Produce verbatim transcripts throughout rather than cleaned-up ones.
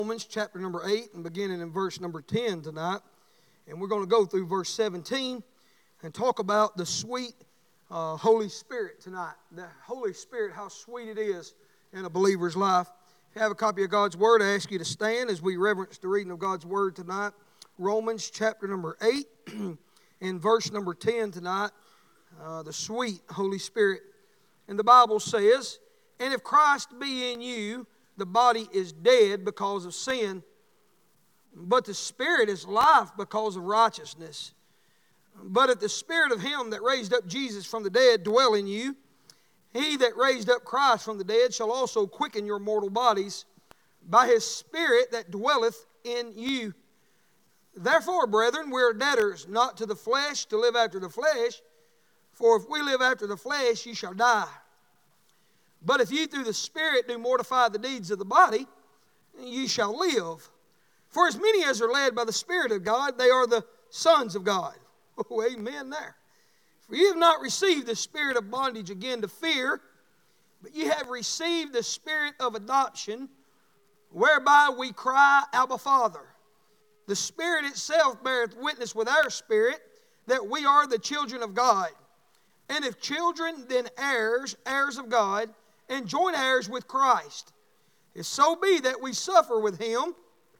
Romans chapter number eight and beginning in verse number ten tonight. And we're going to go through verse seventeen and talk about the sweet uh, Holy Spirit tonight. The Holy Spirit, how sweet it is in a believer's life. If you have a copy of God's Word, I ask you to stand as we reverence the reading of God's Word tonight. Romans chapter number eight and verse number ten tonight. Uh, the sweet Holy Spirit. And the Bible says, "And if Christ be in you, the body is dead because of sin, but the Spirit is life because of righteousness. But if the Spirit of Him that raised up Jesus from the dead dwell in you, He that raised up Christ from the dead shall also quicken your mortal bodies by His Spirit that dwelleth in you. Therefore, brethren, we are debtors not to the flesh to live after the flesh, for if we live after the flesh, ye shall die. But if ye through the Spirit do mortify the deeds of the body, ye shall live. For as many as are led by the Spirit of God, they are the sons of God." Oh, amen there. "For ye have not received the spirit of bondage again to fear, but ye have received the Spirit of adoption, whereby we cry, Abba, Father. The Spirit itself beareth witness with our spirit that we are the children of God. And if children, then heirs, heirs of God, and joint heirs with Christ. If so be that we suffer with Him,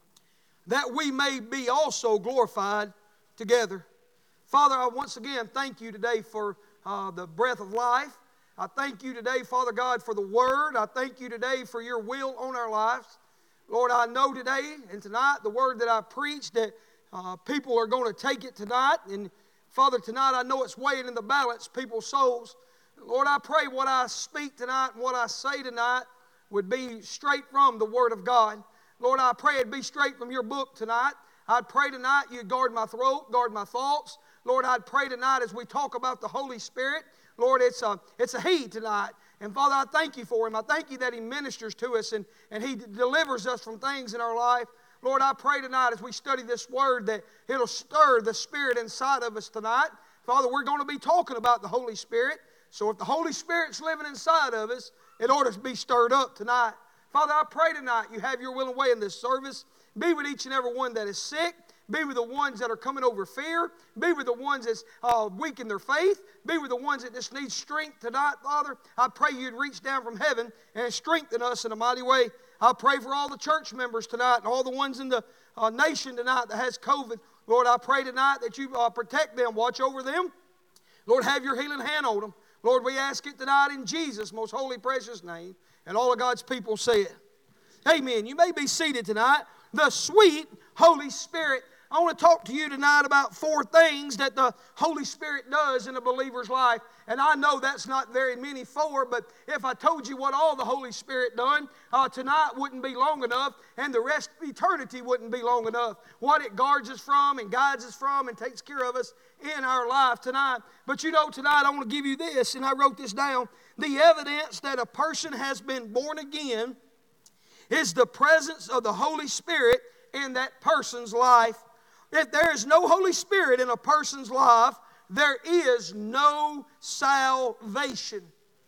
that we may be also glorified together." Father, I once again thank you today for uh, the breath of life. I thank you today, Father God, for the Word. I thank you today for your will on our lives. Lord, I know today and tonight the Word that I preached that uh, people are going to take it tonight. And Father, tonight I know it's weighing in the balance people's souls. Lord, I pray what I speak tonight and what I say tonight would be straight from the Word of God. Lord, I pray it'd be straight from your book tonight. I'd pray tonight you'd guard my throat, guard my thoughts. Lord, I'd pray tonight as we talk about the Holy Spirit. Lord, it's a, it's a He tonight. And Father, I thank you for Him. I thank you that He ministers to us and, and He delivers us from things in our life. Lord, I pray tonight as we study this Word that it'll stir the Spirit inside of us tonight. Father, we're going to be talking about the Holy Spirit. So if the Holy Spirit's living inside of us, it ought to be stirred up tonight. Father, I pray tonight you have your will and way in this service. Be with each and every one that is sick. Be with the ones that are coming over fear. Be with the ones that's uh, weak in their faith. Be with the ones that just need strength tonight, Father. I pray you'd reach down from heaven and strengthen us in a mighty way. I pray for all the church members tonight and all the ones in the uh, nation tonight that has COVID. Lord, I pray tonight that you uh, protect them, watch over them. Lord, have your healing hand on them. Lord, we ask it tonight in Jesus' most holy, precious name. And all of God's people say it. Amen. You may be seated tonight. The sweet Holy Spirit. I want to talk to you tonight about four things that the Holy Spirit does in a believer's life. And I know that's not very many, four, but if I told you what all the Holy Spirit done, uh, tonight wouldn't be long enough, and the rest of eternity wouldn't be long enough. What it guards us from and guides us from and takes care of us in our life tonight. But you know, tonight I want to give you this, and I wrote this down. The evidence that a person has been born again is the presence of the Holy Spirit in that person's life. If there is no Holy Spirit in a person's life, there is no salvation.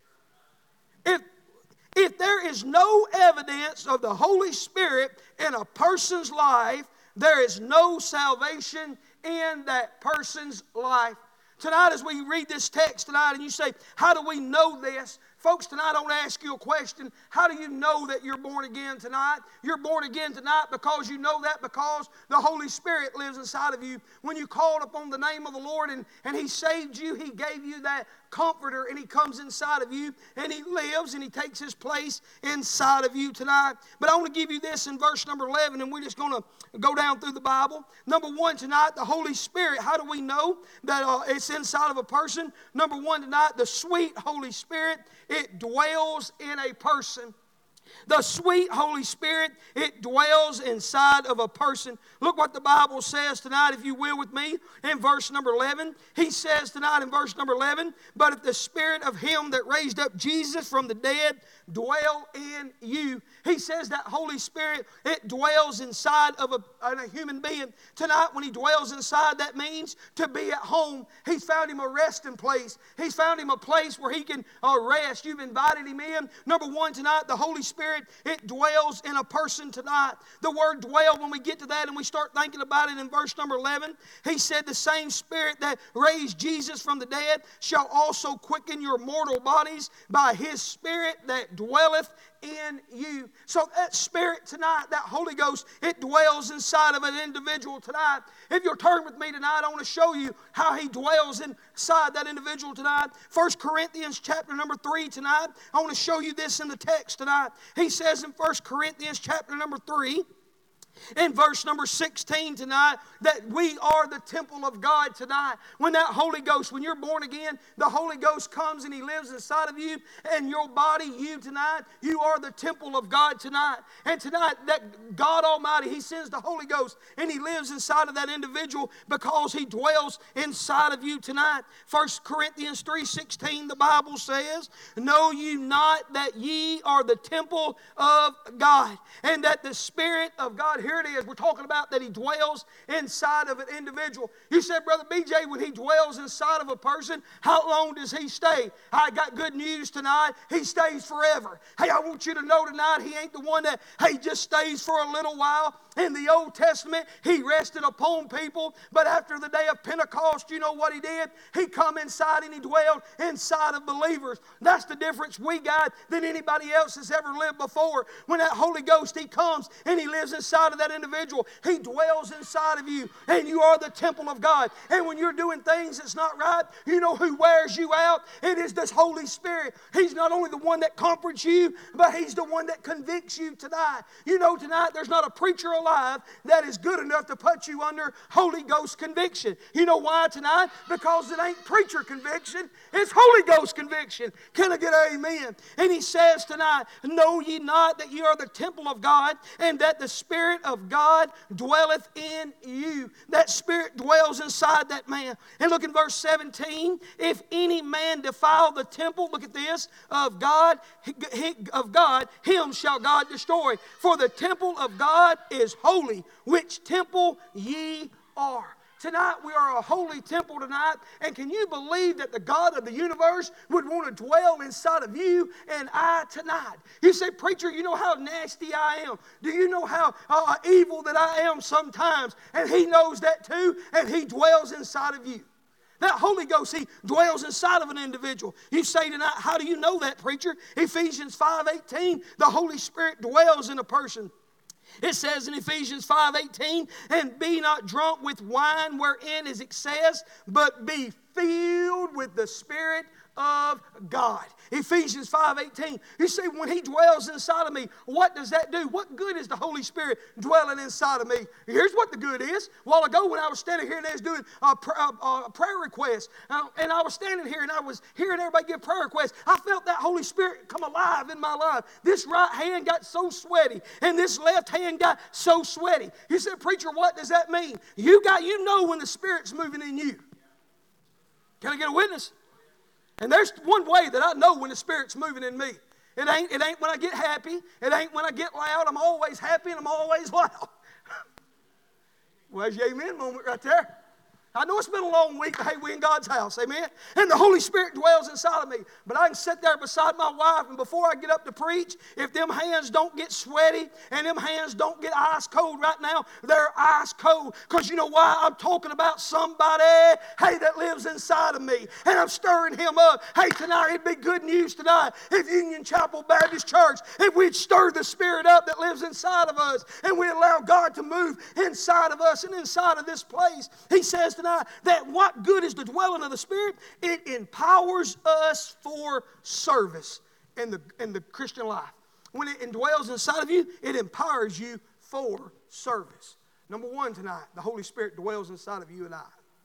If, if there is no evidence of the Holy Spirit in a person's life, there is no salvation in that person's life. Tonight as we read this text tonight and you say, how do we know this? Folks, tonight I want to ask you a question. How do you know that you're born again tonight? You're born again tonight because you know that because the Holy Spirit lives inside of you. When you called upon the name of the Lord and, and He saved you, He gave you that comforter and He comes inside of you and He lives and He takes His place inside of you tonight. But I want to give you this in verse number eleven, and we're just going to go down through the Bible. Number one tonight, the Holy Spirit. How do we know that uh, it's inside of a person? Number one tonight, the sweet Holy Spirit. It dwells in a person. The sweet Holy Spirit, it dwells inside of a person. Look what the Bible says tonight, if you will, with me, in verse number eleven. He says tonight in verse number eleven, "But if the Spirit of Him that raised up Jesus from the dead dwell in you." He says that Holy Spirit, it dwells inside of a, a human being. Tonight, when He dwells inside, that means to be at home. He's found Him a resting place. He's found Him a place where He can uh, rest. You've invited Him in. Number one tonight, the Holy Spirit Spirit, it dwells in a person tonight. The word dwell, when we get to that and we start thinking about it in verse number eleven, he said, the same Spirit that raised Jesus from the dead shall also quicken your mortal bodies by His Spirit that dwelleth in you. So that Spirit tonight, that Holy Ghost, it dwells inside of an individual tonight. If you'll turn with me tonight, I want to show you how He dwells inside that individual tonight. First Corinthians chapter number three tonight. I want to show you this in the text tonight. He says in First Corinthians chapter number three, in verse number sixteen tonight, that we are the temple of God tonight. When that Holy Ghost, when you're born again, the Holy Ghost comes and He lives inside of you, and your body, you tonight, you are the temple of God tonight. And tonight, that God Almighty, He sends the Holy Ghost, and He lives inside of that individual because He dwells inside of you tonight. First Corinthians three sixteen, the Bible says, know you not that ye are the temple of God, and that the Spirit of God, here it is, we're talking about that He dwells inside of an individual. You said, Brother B J, when He dwells inside of a person, how long does He stay? I got good news tonight. He stays forever. Hey, I want you to know tonight, He ain't the one that, hey, just stays for a little while. In the Old Testament, He rested upon people, but after the day of Pentecost, you know what He did? He come inside and He dwelled inside of believers. That's the difference we got than anybody else has ever lived before. When that Holy Ghost, He comes and He lives inside of that individual, He dwells inside of you, and you are the temple of God. And when you're doing things that's not right, you know who wears you out? It is this Holy Spirit. He's not only the one that comforts you, but He's the one that convicts you tonight. You know tonight there's not a preacher alive that is good enough to put you under Holy Ghost conviction. You know why tonight? Because it ain't preacher conviction, it's Holy Ghost conviction. Can I get an amen? And He says tonight, know ye not that ye are the temple of God, and that the Spirit of God dwelleth in you. That Spirit dwells inside that man. And look in verse seventeen, if any man defile the temple, look at this, of God, of God, him shall God destroy. For the temple of God is holy, which temple ye are. Tonight we are a holy temple tonight, and can you believe that the God of the universe would want to dwell inside of you and I tonight? You say, preacher, you know how nasty I am. Do you know how uh, evil that I am sometimes? And He knows that too, and He dwells inside of you. That Holy Ghost, He dwells inside of an individual. You say tonight, how do you know that, preacher? Ephesians five eighteen, the Holy Spirit dwells in a person. It says in Ephesians five eighteen, and be not drunk with wine wherein is excess, but be filled with the Spirit of God. Ephesians five eighteen. You see, when He dwells inside of me, what does that do? What good is the Holy Spirit dwelling inside of me? Here's what the good is. A while ago when I was standing here and I was doing a, pr- a, a prayer request, uh, and I was standing here and I was hearing everybody give prayer requests, I felt that Holy Spirit come alive in my life. This right hand got so sweaty, and this left hand got so sweaty. You said, preacher, what does that mean? You got, you know when the Spirit's moving in you. Can I get a witness? And there's one way that I know when the Spirit's moving in me. It ain't, it ain't when I get happy. It ain't when I get loud. I'm always happy and I'm always loud. Well, there's your amen moment right there. I know it's been a long week, but hey, we in God's house, amen? And the Holy Spirit dwells inside of me. But I can sit there beside my wife, and before I get up to preach, if them hands don't get sweaty and them hands don't get ice cold right now, they're ice cold. Because you know why? I'm talking about somebody, hey, that lives inside of me. And I'm stirring him up. Hey, tonight, it'd be good news tonight if Union Chapel Baptist Church, if we'd stir the Spirit up that lives inside of us, and we allow God to move inside of us and inside of this place. He says tonight that what good is the dwelling of the Spirit? It empowers us for service in the, in the Christian life. When it indwells inside of you, it empowers you for service. Number one tonight, the Holy Spirit dwells inside of you and I.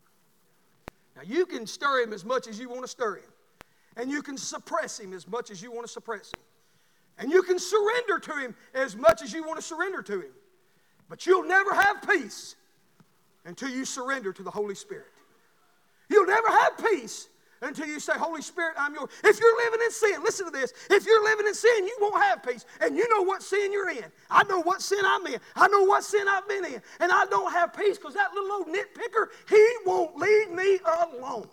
Now you can stir Him as much as you want to stir Him. And you can suppress Him as much as you want to suppress Him. And you can surrender to Him as much as you want to surrender to Him. But you'll never have peace until you surrender to the Holy Spirit. You'll never have peace until you say, Holy Spirit, I'm yours. If you're living in sin, listen to this. If you're living in sin, you won't have peace. And you know what sin you're in. I know what sin I'm in. I know what sin I've been in. And I don't have peace because that little old nitpicker, he won't leave me alone.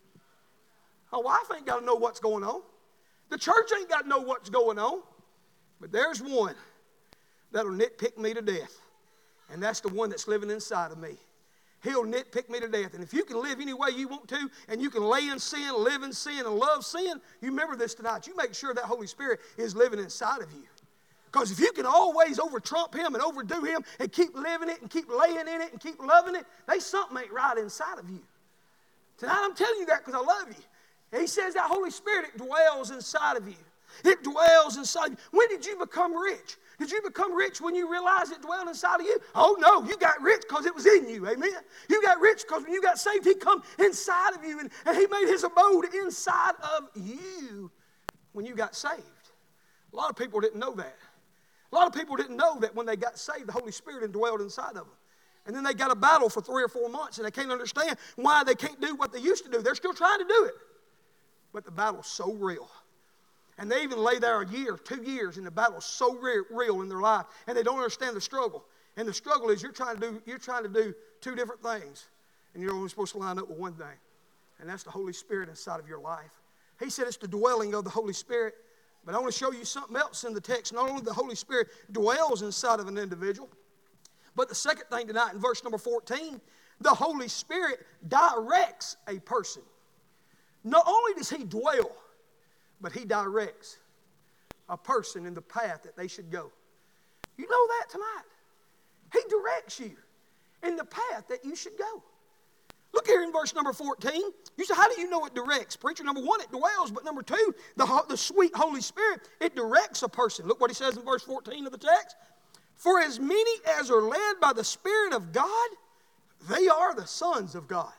My wife ain't got to know what's going on. The church ain't got to know what's going on. But there's one that'll nitpick me to death. And that's the one that's living inside of me. He'll nitpick me to death. And if you can live any way you want to, and you can lay in sin, live in sin, and love sin, you remember this tonight. You make sure that Holy Spirit is living inside of you. Because if you can always over-trump Him and overdo Him and keep living it and keep laying in it and keep loving it, there's something ain't right inside of you. Tonight I'm telling you that because I love you. And He says that Holy Spirit, it dwells inside of you. It dwells inside of you. When did you become rich? Did you become rich when you realized it dwelled inside of you? Oh, no, you got rich because it was in you, amen? You got rich because when you got saved, He come inside of you, and, and He made His abode inside of you when you got saved. A lot of people didn't know that. A lot of people didn't know that when they got saved, the Holy Spirit indwelled inside of them. And then they got a battle for three or four months, and they can't understand why they can't do what they used to do. They're still trying to do it. But the battle's so real. And they even lay there a year, two years, and the battle's so re- real in their life, and they don't understand the struggle. And the struggle is you're trying to do you're trying to do two different things, and you're only supposed to line up with one thing, and that's the Holy Spirit inside of your life. He said it's the dwelling of the Holy Spirit. But I want to show you something else in the text. Not only the Holy Spirit dwells inside of an individual, but the second thing tonight in verse number fourteen, the Holy Spirit directs a person. Not only does He dwell, but He directs a person in the path that they should go. You know that tonight? He directs you in the path that you should go. Look here in verse number fourteen. You say, how do you know it directs? Preacher, number one, it dwells. But number two, the, the sweet Holy Spirit, it directs a person. Look what he says in verse fourteen of the text. For as many as are led by the Spirit of God, they are the sons of God.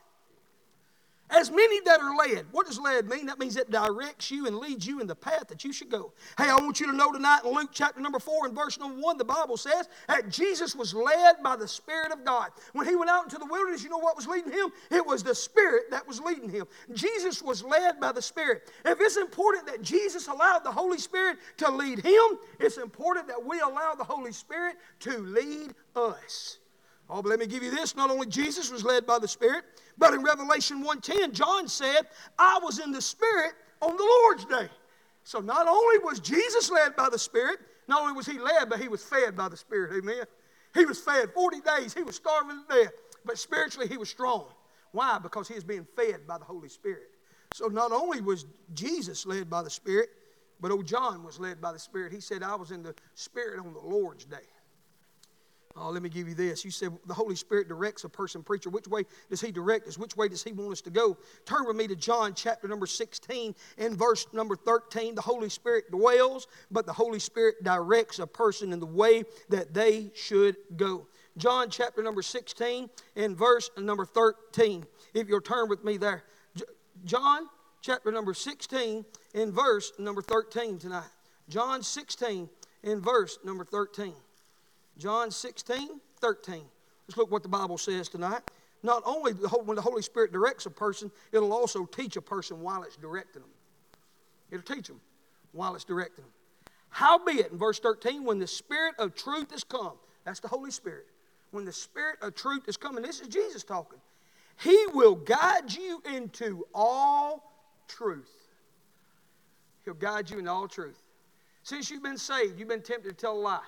As many that are led. What does led mean? That means it directs you and leads you in the path that you should go. Hey, I want you to know tonight in Luke chapter number four and verse number one, the Bible says that Jesus was led by the Spirit of God. When He went out into the wilderness, you know what was leading Him? It was the Spirit that was leading Him. Jesus was led by the Spirit. If it's important that Jesus allowed the Holy Spirit to lead Him, it's important that we allow the Holy Spirit to lead us. Oh, but let me give you this. Not only Jesus was led by the Spirit, but in Revelation one ten, John said, I was in the Spirit on the Lord's day. So not only was Jesus led by the Spirit, not only was He led, but He was fed by the Spirit. Amen. He was fed forty days. He was starving to death. But spiritually, He was strong. Why? Because He was being fed by the Holy Spirit. So not only was Jesus led by the Spirit, but old John was led by the Spirit. He said, I was in the Spirit on the Lord's day. Oh, let me give you this. You said the Holy Spirit directs a person. Preacher, which way does He direct us? Which way does He want us to go? Turn with me to John chapter number sixteen and verse number thirteen. The Holy Spirit dwells, but the Holy Spirit directs a person in the way that they should go. John chapter number sixteen and verse number thirteen. If you'll turn with me there. John chapter number sixteen and verse number thirteen tonight. John sixteen and verse number thirteen. John sixteen, thirteen. Let's look what the Bible says tonight. Not only when the Holy Spirit directs a person, it'll also teach a person while it's directing them. It'll teach them while it's directing them. Howbeit, in verse thirteen, when the Spirit of truth is come, that's the Holy Spirit. When the Spirit of truth is coming, this is Jesus talking. He will guide you into all truth. He'll guide you into all truth. Since you've been saved, you've been tempted to tell a lie.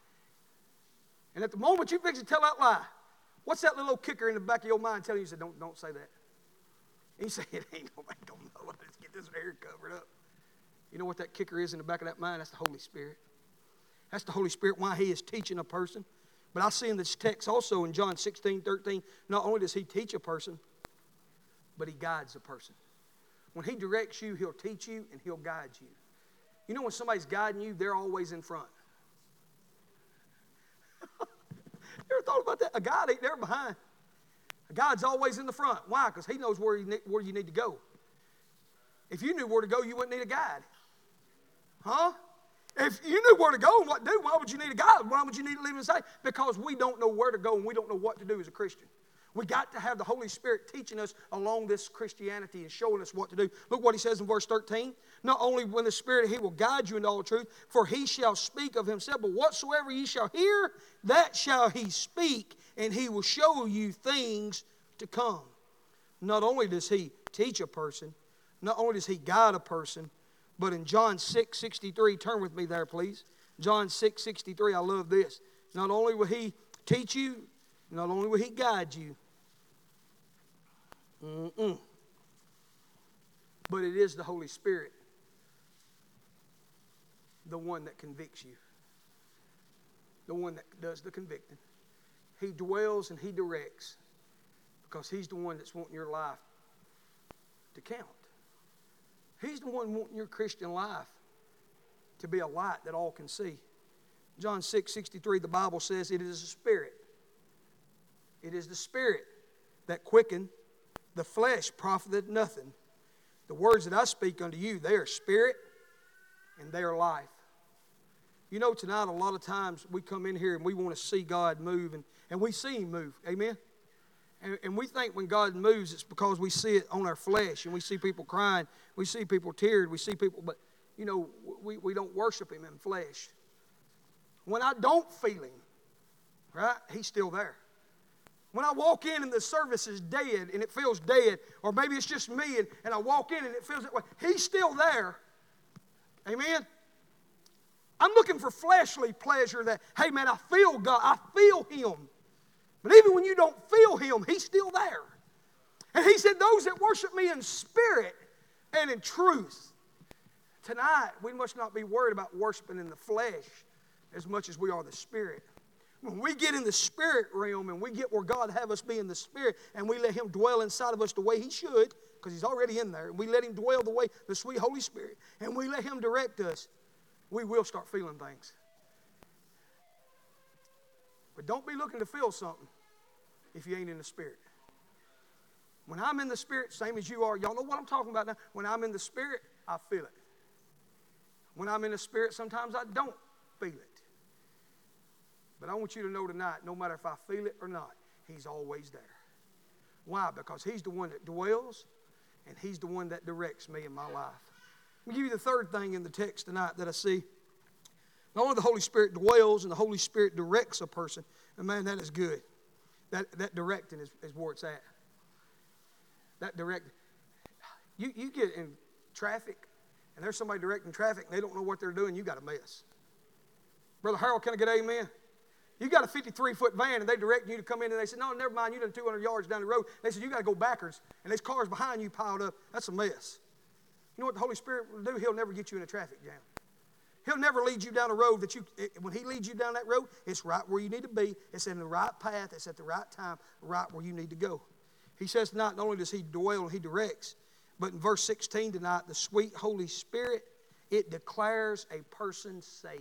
And at the moment you fix to tell that lie, what's that little kicker in the back of your mind telling you? You say, don't, don't say that. And you say, it ain't nobody gonna know. Let's get this hair covered up. You know what that kicker is in the back of that mind? That's the Holy Spirit. That's the Holy Spirit, why He is teaching a person. But I see in this text also in John sixteen, thirteen, not only does He teach a person, but He guides a person. When He directs you, He'll teach you and He'll guide you. You know when somebody's guiding you, they're always in front. You ever thought about that? A guide ain't there behind. A guide's always in the front. Why? Because he knows where you, need, where you need to go. If you knew where to go, you wouldn't need a guide. Huh? If you knew where to go and what to do, why would you need a guide? Why would you need to live inside? Because we don't know where to go and we don't know what to do as a Christian. We got to have the Holy Spirit teaching us along this Christianity and showing us what to do. Look what He says in verse thirteen. Not only when the Spirit, He will guide you into all truth, for He shall speak of Himself, but whatsoever ye shall hear, that shall He speak, and He will show you things to come. Not only does He teach a person, not only does He guide a person, but in John six sixty-three, turn with me there, please. John six sixty-three, I love this. Not only will He teach you, not only will He guide you, mm-mm, but it is the Holy Spirit, the one that convicts you, the one that does the convicting. He dwells and He directs because He's the one that's wanting your life to count. He's the one wanting your Christian life to be a light that all can see. John six sixty-three, the Bible says, it is the Spirit. It is the Spirit that quickened, the flesh profiteth nothing. The words that I speak unto you, they are spirit and they are life. You know, tonight a lot of times we come in here and we want to see God move, and, and we see Him move. Amen? And, and we think when God moves, it's because we see it on our flesh, and we see people crying, we see people teared, we see people, but, you know, we, we don't worship Him in flesh. When I don't feel Him, right, He's still there. When I walk in and the service is dead and it feels dead, or maybe it's just me and, and I walk in and it feels that way, He's still there. Amen? I'm looking for fleshly pleasure that, hey man, I feel God, I feel Him. But even when you don't feel Him, He's still there. And He said, those that worship me in spirit and in truth. Tonight, we must not be worried about worshiping in the flesh as much as we are the Spirit. When we get in the Spirit realm and we get where God have us be in the Spirit, and we let Him dwell inside of us the way He should, because He's already in there, and we let Him dwell the way, the sweet Holy Spirit, and we let Him direct us, we will start feeling things. But don't be looking to feel something if you ain't in the Spirit. When I'm in the Spirit, same as you are, y'all know what I'm talking about now. When I'm in the Spirit, I feel it. When I'm in the Spirit, sometimes I don't feel it. But I want you to know tonight, no matter if I feel it or not, He's always there. Why? Because He's the one that dwells, and He's the one that directs me in my life. Let me give you the third thing in the text tonight that I see. Not only the Holy Spirit dwells and the Holy Spirit directs a person, and man, that is good. That, that directing is, is where it's at. That directing. You, you get in traffic, and there's somebody directing traffic, and they don't know what they're doing, you got a mess. Brother Harold, can I get amen? You got a fifty-three foot van, and they direct you to come in, and they said, no, never mind, you done two hundred yards down the road. They said, you got to go backwards, and there's cars behind you piled up. That's a mess. You know what the Holy Spirit will do? He'll never get you in a traffic jam. He'll never lead you down a road that you, when He leads you down that road, it's right where you need to be. It's in the right path. It's at the right time, right where you need to go. He says tonight, not only does He dwell and He directs, but in verse sixteen tonight, the sweet Holy Spirit, it declares a person saved.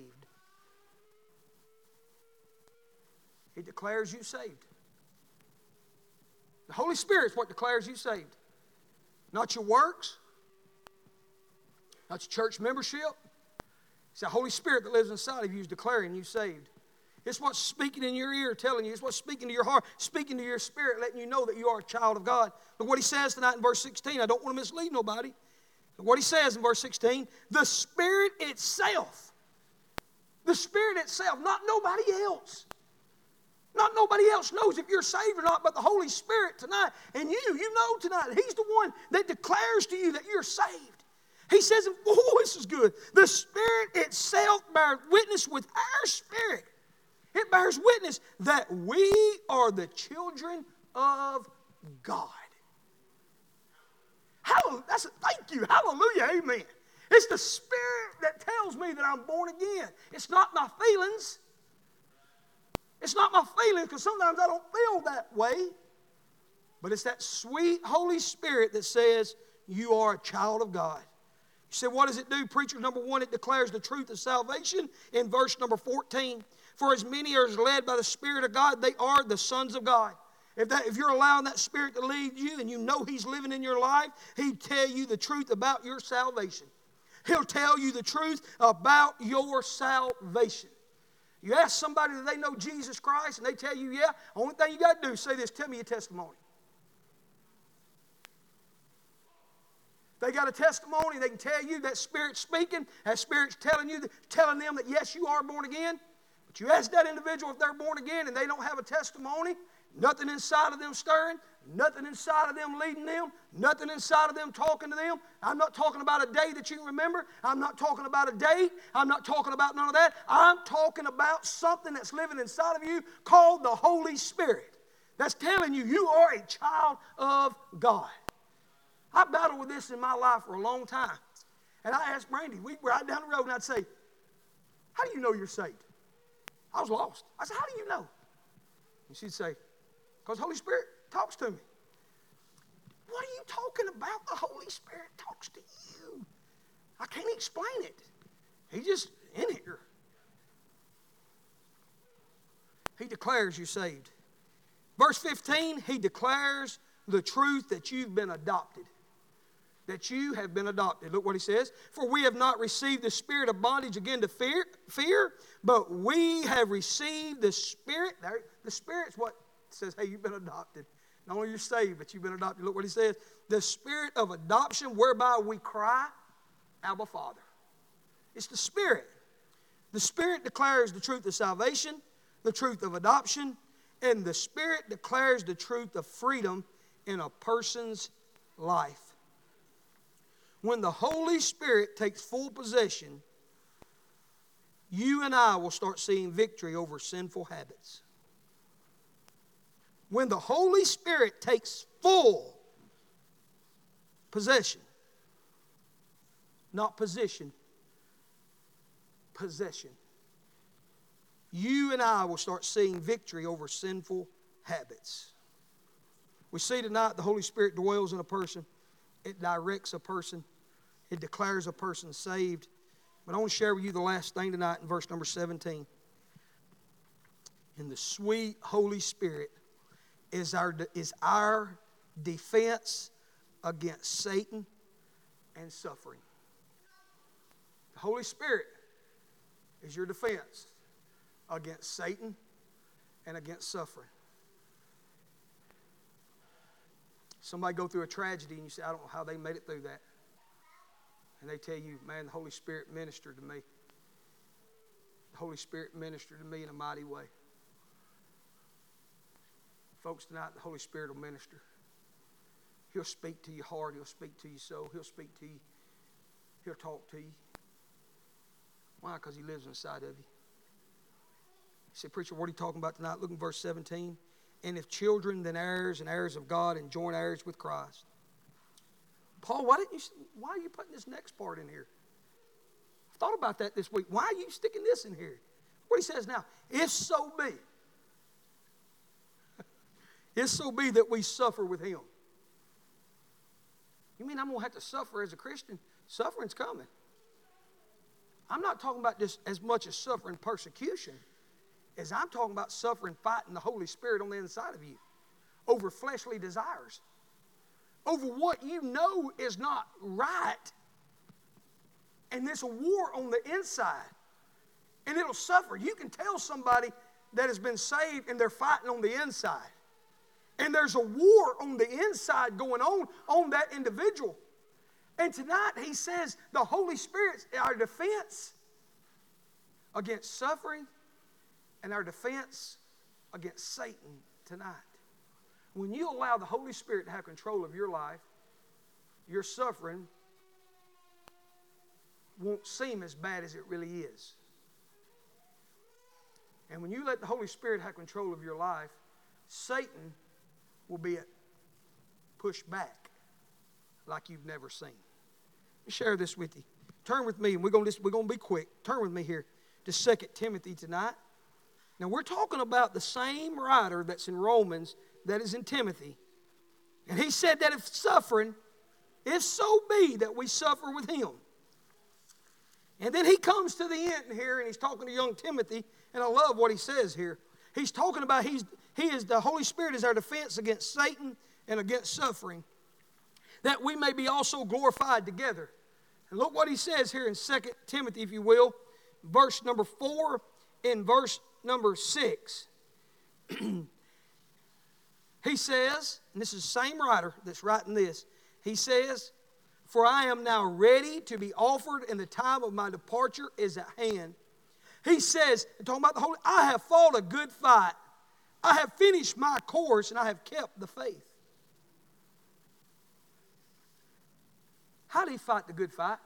It declares you saved. The Holy Spirit is what declares you saved. Not your works, not your church membership. It's the Holy Spirit that lives inside of you is declaring you saved. It's what's speaking in your ear, telling you. It's what's speaking to your heart, speaking to your spirit, letting you know that you are a child of God. Look what He says tonight in verse sixteen. I don't want to mislead nobody. Look what He says in verse sixteen. The Spirit itself. The Spirit itself, not nobody else. Not nobody else knows if you're saved or not, but the Holy Spirit tonight. And you, you know tonight, He's the one that declares to you that you're saved. He says, oh, this is good. The Spirit itself bears witness with our spirit. It bears witness that we are the children of God. Hallelujah. That's a, thank you. Hallelujah. Amen. It's the Spirit that tells me that I'm born again. It's not my feelings. It's not my feelings, because sometimes I don't feel that way. But it's that sweet Holy Spirit that says you are a child of God. You say, what does it do? Preacher, number one, it declares the truth of salvation in verse number fourteen. For as many are led by the Spirit of God, they are the sons of God. If, that, if you're allowing that Spirit to lead you and you know He's living in your life, He'll tell you the truth about your salvation. He'll tell you the truth about your salvation. You ask somebody that they know Jesus Christ and they tell you, yeah, only thing you got to do is say this, tell me your testimony. They got a testimony, they can tell you that Spirit's speaking, that Spirit's telling you, telling them that yes, you are born again. But you ask that individual if they're born again and they don't have a testimony, nothing inside of them stirring, nothing inside of them leading them, nothing inside of them talking to them. I'm not talking about a day that you can remember. I'm not talking about a date. I'm not talking about none of that. I'm talking about something that's living inside of you called the Holy Spirit. That's telling you you are a child of God. I battled with this in my life for a long time. And I asked Brandy, we'd ride down the road and I'd say, how do you know you're saved? I was lost. I said, how do you know? And she'd say, because the Holy Spirit talks to me. What are you talking about? The Holy Spirit talks to you. I can't explain it. He's just in here. He declares you saved. Verse fifteen, he declares the truth that you've been adopted. That you have been adopted. Look what he says. For we have not received the spirit of bondage again to fear, fear, but we have received the Spirit. The Spirit's what says, hey, you've been adopted. Not only you're saved, but you've been adopted. Look what he says. The Spirit of adoption whereby we cry, Abba, Father. It's the Spirit. The Spirit declares the truth of salvation, the truth of adoption, and the Spirit declares the truth of freedom in a person's life. When the Holy Spirit takes full possession, you and I will start seeing victory over sinful habits. When the Holy Spirit takes full possession, not position, possession, you and I will start seeing victory over sinful habits. We see tonight the Holy Spirit dwells in a person. It directs a person. It declares a person saved. But I want to share with you the last thing tonight in verse number seventeen. And the sweet Holy Spirit is our, is our defense against Satan and suffering. The Holy Spirit is your defense against Satan and against suffering. Somebody go through a tragedy and you say, I don't know how they made it through that. And they tell you, man, the Holy Spirit ministered to me. The Holy Spirit ministered to me in a mighty way. Folks, tonight the Holy Spirit will minister. He'll speak to your heart. He'll speak to your soul. He'll speak to you. He'll talk to you. Why? Because he lives inside of you. You say, preacher, what are you talking about tonight? Look in verse seventeen. And if children, then heirs and heirs of God and joint heirs with Christ. Paul, why didn't you? Why are you putting this next part in here? I thought about that this week. Why are you sticking this in here? What he says now, if so be, if so be that we suffer with him. You mean I'm going to have to suffer as a Christian? Suffering's coming. I'm not talking about just as much as suffering persecution as I'm talking about suffering, fighting the Holy Spirit on the inside of you over fleshly desires, over what you know is not right. And there's a war on the inside. And it'll suffer. You can tell somebody that has been saved and they're fighting on the inside. And there's a war on the inside going on on that individual. And tonight he says the Holy Spirit's our defense against suffering and our defense against Satan tonight. When you allow the Holy Spirit to have control of your life, your suffering won't seem as bad as it really is. And when you let the Holy Spirit have control of your life, Satan will be pushed back like you've never seen. Let me share this with you. Turn with me, and we're going to, we're going to be quick. Turn with me here to Second Timothy tonight. Now, we're talking about the same writer that's in Romans that is in Timothy. And he said that if suffering, if so be that we suffer with him. And then he comes to the end here, and he's talking to young Timothy, and I love what he says here. He's talking about he's, he is the Holy Spirit is our defense against Satan and against suffering, that we may be also glorified together. And look what he says here in Second Timothy, if you will, verse number four and verse number six. He says, and this is the same writer that's writing this, he says, for I am now ready to be offered, and the time of my departure is at hand. He says, talking about the Holy, I have fought a good fight. I have finished my course and I have kept the faith. How did he fight the good fight?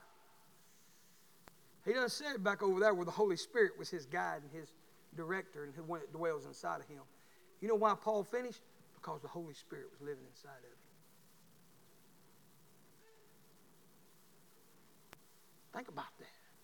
He doesn't say it back over there where the Holy Spirit was his guide and his director and the one that dwells inside of him. You know why Paul finished? Because the Holy Spirit was living inside of him. Think about that.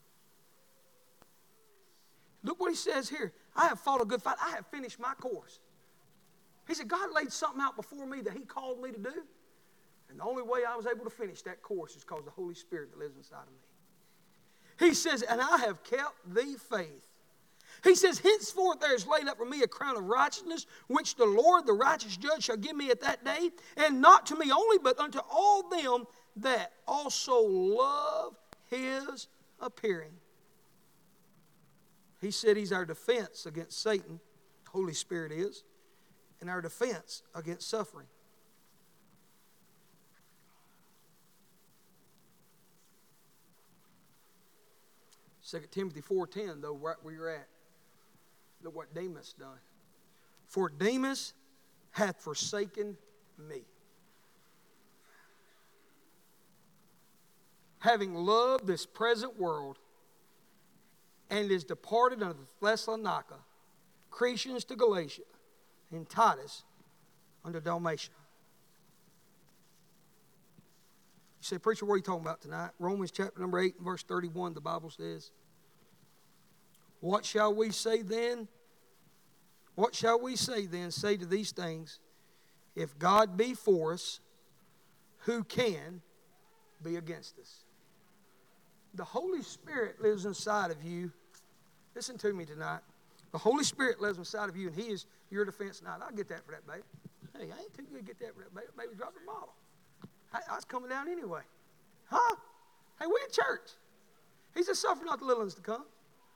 Look what he says here. I have fought a good fight. I have finished my course. He said, God laid something out before me that he called me to do. And the only way I was able to finish that course is because of the Holy Spirit that lives inside of me. He says, and I have kept the faith. He says, henceforth there is laid up for me a crown of righteousness, which the Lord, the righteous judge, shall give me at that day, and not to me only, but unto all them that also love his appearing. He said he's our defense against Satan, the Holy Spirit is, and our defense against suffering. Second Timothy four ten, though, right where you're at. Look what Demas done. For Demas hath forsaken me, having loved this present world, and is departed unto Thessalonica, Crescens to Galatia, and Titus unto Dalmatia. You say, preacher, what are you talking about tonight? Romans chapter number eight, verse thirty-one, the Bible says, what shall we say then? What shall we say then? Say to these things, if God be for us, who can be against us? The Holy Spirit lives inside of you. Listen to me tonight. The Holy Spirit lives inside of you, and he is your defense tonight. I'll get that for that baby. Hey, I ain't too good to get that for that baby. Baby dropped the bottle. I, I was coming down anyway. Huh? Hey, we in church. He said, suffer not the little ones to come.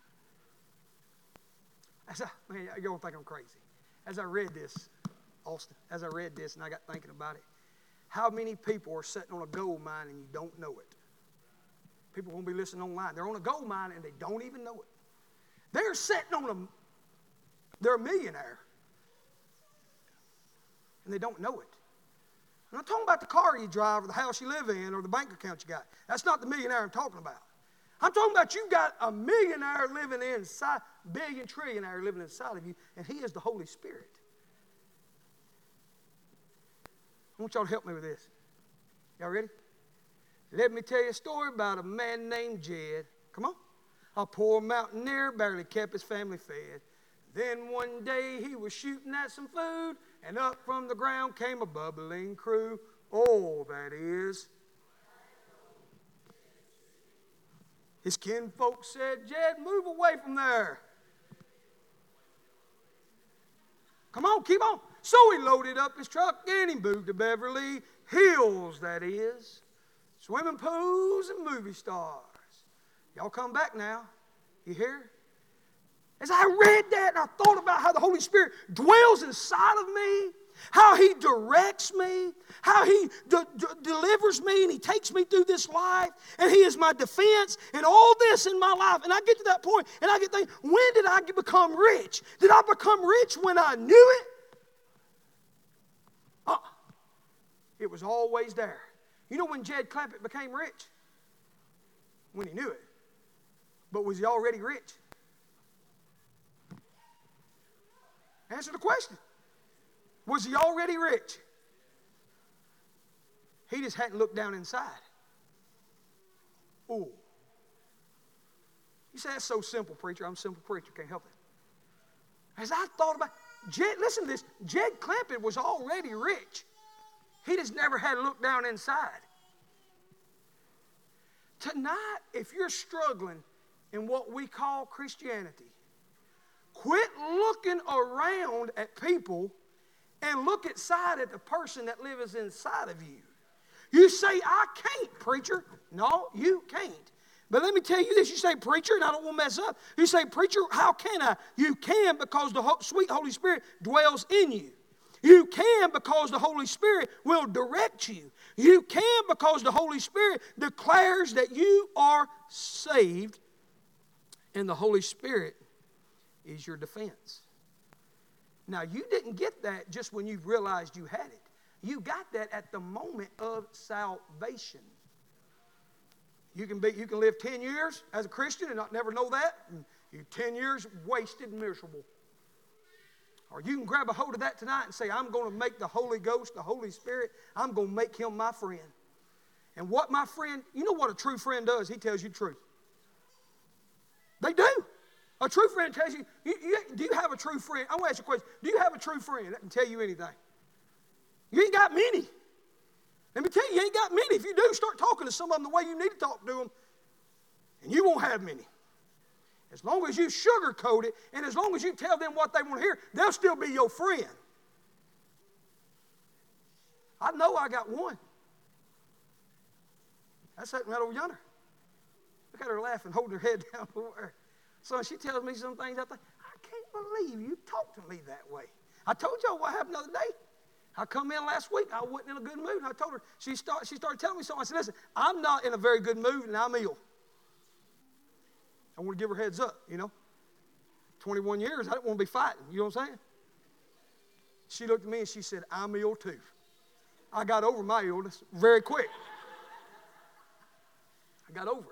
As I, man, you're going to think I'm crazy. As I read this, Austin, as I read this and I got thinking about it, how many people are sitting on a gold mine and you don't know it? People won't be listening online. They're on a gold mine and they don't even know it. They're sitting on a, they're a millionaire and they don't know it. I'm not talking about the car you drive or the house you live in or the bank account you got. That's not the millionaire I'm talking about. I'm talking about you got a millionaire living inside, billion trillionaire living inside of you, and he is the Holy Spirit. I want y'all to help me with this. Y'all ready? Let me tell you a story about a man named Jed. Come on. A poor mountaineer barely kept his family fed. Then one day he was shooting at some food, and up from the ground came a bubbling crew. Oh, that is. His kinfolk said, Jed, move away from there. Come on, keep on. So he loaded up his truck and he moved to Beverly Hills, that is. Swimming pools and movie stars. Y'all come back now. You hear? As I read that and I thought about how the Holy Spirit dwells inside of me, how he directs me, how he de- de- delivers me and he takes me through this life, and he is my defense and all this in my life. And I get to that point and I get thinking, when did I become rich? Did I become rich when I knew it? Uh, it was always there. You know when Jed Clampett became rich? When he knew it. But was he already rich? Answer the question. Was he already rich? He just hadn't looked down inside. Ooh. You say, that's so simple, preacher. I'm a simple preacher. Can't help it. As I thought about Jed, listen to this. Jed Clampett was already rich. He just never had to look down inside. Tonight, if you're struggling in what we call Christianity, quit looking around at people and look inside at the person that lives inside of you. You say, I can't, preacher. No, you can't. But let me tell you this. You say, preacher, and I don't want to mess up. You say, preacher, how can I? You can because the sweet Holy Spirit dwells in you. You can because the Holy Spirit will direct you. You can because the Holy Spirit declares that you are saved, and the Holy Spirit is your defense. Now, you didn't get that just when you realized you had it. You got that at the moment of salvation. You can be, you can live ten years as a Christian and not never know that. And you ten years wasted and miserable. Or you can grab a hold of that tonight and say, I'm going to make the Holy Ghost, the Holy Spirit, I'm going to make him my friend. And what my friend, you know what a true friend does? He tells you the truth. They do. A true friend tells you, you, you do you have a true friend? I want to ask you a question. Do you have a true friend that can tell you anything? You ain't got many. Let me tell you, you ain't got many. If you do, start talking to some of them the way you need to talk to them, and you won't have many. As long as you sugarcoat it, and as long as you tell them what they want to hear, they'll still be your friend. I know I got one. That's sitting right over yonder. Look at her laughing, holding her head down over there. So she tells me some things. I think, I can't believe you talk to me that way. I told y'all what happened the other day. I come in last week. I wasn't in a good mood. And I told her, she, start, she started telling me something. I said, listen, I'm not in a very good mood, and I'm ill. I want to give her heads up, you know. twenty-one years, I didn't want to be fighting. You know what I'm saying? She looked at me and she said, I'm ill too. I got over my illness very quick. I got over it.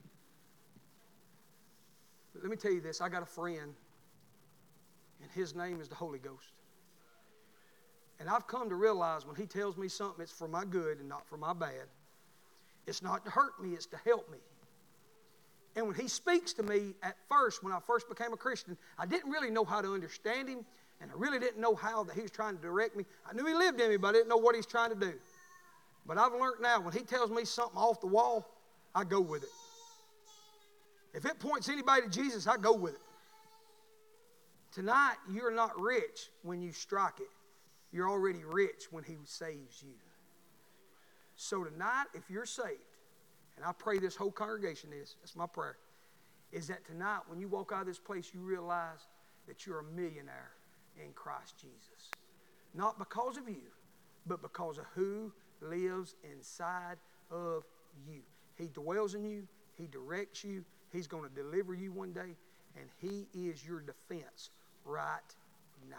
But let me tell you this. I got a friend, and his name is the Holy Ghost. And I've come to realize when he tells me something, it's for my good and not for my bad. It's not to hurt me, it's to help me. And when he speaks to me at first, when I first became a Christian, I didn't really know how to understand him, and I really didn't know how that he was trying to direct me. I knew he lived in me, but I didn't know what he's trying to do. But I've learned now, when he tells me something off the wall, I go with it. If it points anybody to Jesus, I go with it. Tonight, you're not rich when you strike it. You're already rich when he saves you. So tonight, if you're saved, and I pray this whole congregation is, that's my prayer, is that tonight when you walk out of this place, you realize that you're a millionaire in Christ Jesus. Not because of you, but because of who lives inside of you. He dwells in you. He directs you. He's going to deliver you one day, and he is your defense right now.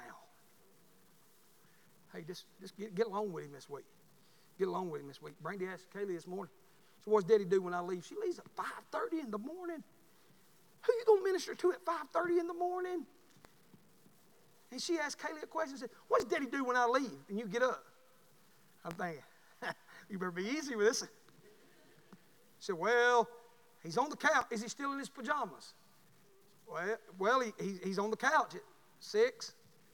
Hey, just, just get, get along with him this week. Get along with him this week. Brandy asked Kaylee this morning, so what's Daddy do when I leave? She leaves at five thirty in the morning. Who you going to minister to at five thirty in the morning? And she asked Kaylee a question and said, what's Daddy do when I leave and you get up? I'm thinking, you better be easy with this. She said, well, he's on the couch. Is he still in his pajamas? Well, well he, he, he's on the couch at six.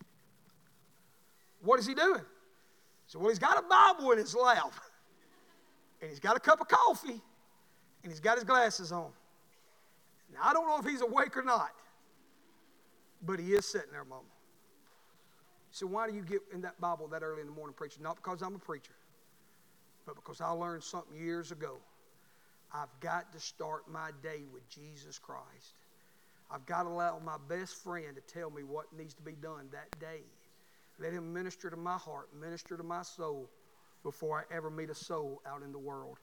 What is he doing? So, well, he's got a Bible in his lap, and he's got a cup of coffee, and he's got his glasses on. Now, I don't know if he's awake or not, but he is sitting there, Mama. So why do you get in that Bible that early in the morning preaching? Not because I'm a preacher, but because I learned something years ago. I've got to start my day with Jesus Christ. I've got to allow my best friend to tell me what needs to be done that day. Let him minister to my heart, minister to my soul before I ever meet a soul out in the world.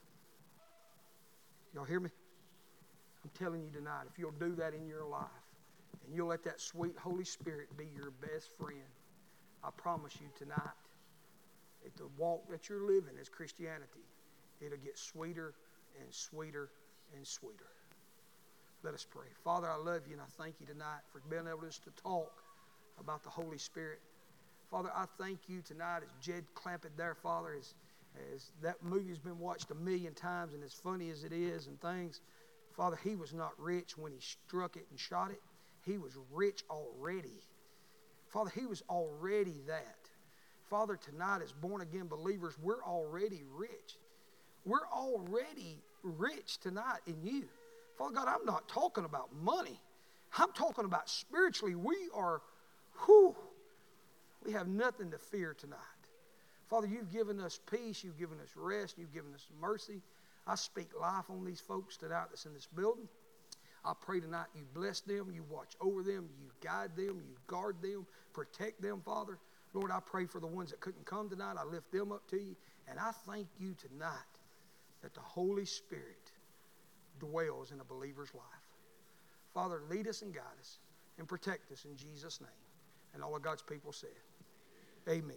Y'all hear me? I'm telling you tonight, if you'll do that in your life, and you'll let that sweet Holy Spirit be your best friend, I promise you tonight, that the walk that you're living as Christianity, it'll get sweeter and sweeter and sweeter. Let us pray. Father, I love you, and I thank you tonight for being able to talk about the Holy Spirit. Father, I thank you tonight as Jed Clampett there, Father, as, as that movie's been watched a million times, and as funny as it is and things, Father, he was not rich when he struck it and shot it. He was rich already. Father, he was already that. Father, tonight as born-again believers, we're already rich. We're already rich tonight in you. Father God, I'm not talking about money. I'm talking about spiritually. We are, whew, we have nothing to fear tonight. Father, you've given us peace. You've given us rest. You've given us mercy. I speak life on these folks tonight that's in this building. I pray tonight you bless them, you watch over them, you guide them, you guard them, protect them, Father. Lord, I pray for the ones that couldn't come tonight. I lift them up to you. And I thank you tonight that the Holy Spirit dwells in a believer's life. Father, lead us and guide us. and protect us in Jesus' name. And all of God's people said, amen.